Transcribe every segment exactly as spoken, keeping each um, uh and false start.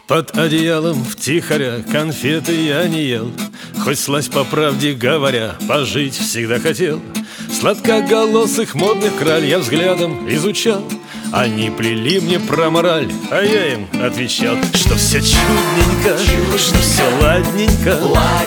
Под одеялом втихаря конфеты я не ел, хоть сласть, по правде говоря, пожить всегда хотел. Сладкоголосых модных краль я взглядом изучал. Они плели мне про мораль, а я им отвечал, что все чудненько, что все ладненько,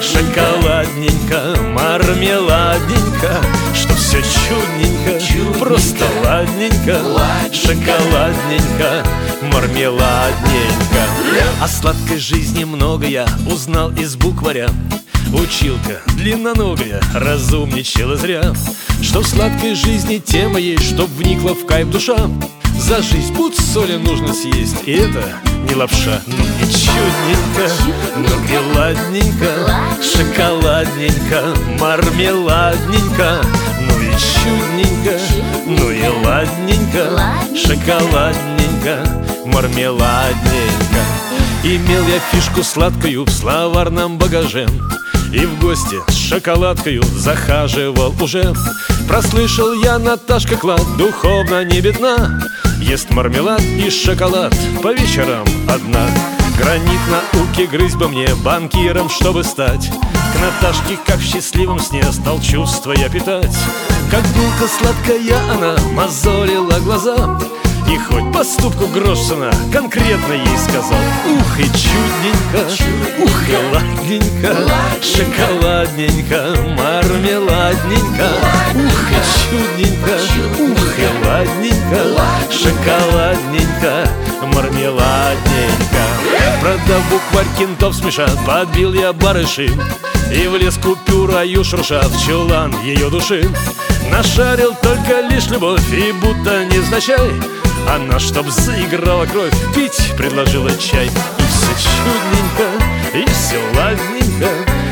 шоколадненько, мармеладненько, что все чудненько, просто ладненько, шоколадненько, мармеладненько. О сладкой жизни много я узнал из букваря. Училка длинноногая разумничала зря, что в сладкой жизни тема есть, чтоб вникла в кайф душа. За жизнь пуд соли нужно съесть, и это не лапша. Ну и чудненько, ну и ладненько, шоколадненько, мармеладненько. Ну и чудненько, ну и ладненько, шоколадненько, мармеладненько. Имел я фишку сладкую в словарном багаже, и в гости с шоколадкою захаживал уже. Прослышал я, Наташка клад духовно не бедна, ест мармелад и шоколад по вечерам одна. Гранит науки грызть бы мне банкиром, чтобы стать к Наташке, как в счастливом сне, стал чувства я питать. Как булка сладкая она мозолила глаза, и хоть поступку грош цена, конкретно ей сказал: ух и чудненько, ух и ладненько, шоколадненько, мармеладненько. Ух и чудненько, ух и ладненько, шоколадненько, мармеладненько. Продав букварь, кентов смешат, подбил я барыши, и влез купюрою шурша в чулан ее души. Нашарил только лишь любовь, и будто невзначай она, чтоб заиграла кровь, пить предложила чай. И все чудненько, и все ладненько,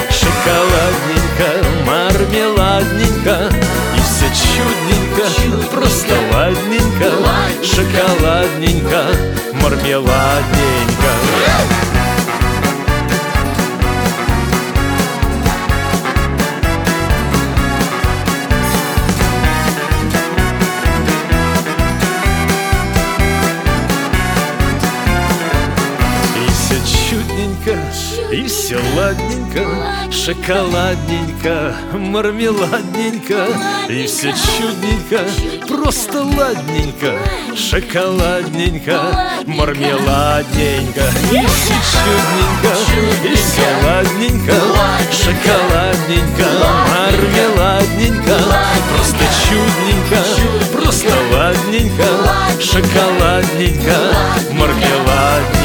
шоколадненько, мармеладненько. И все чудненько, просто ладненько, шоколадненько, мармеладненько. И все ладненько, шоколадненько, мармеладненько. И все чудненько, просто ладненько, шоколадненько, мармеладненько. И все чудненько, и все ладненько, шоколадненько, мармеладненько. Просто чудненько, просто ладненько, шоколадненько, мармеладненько.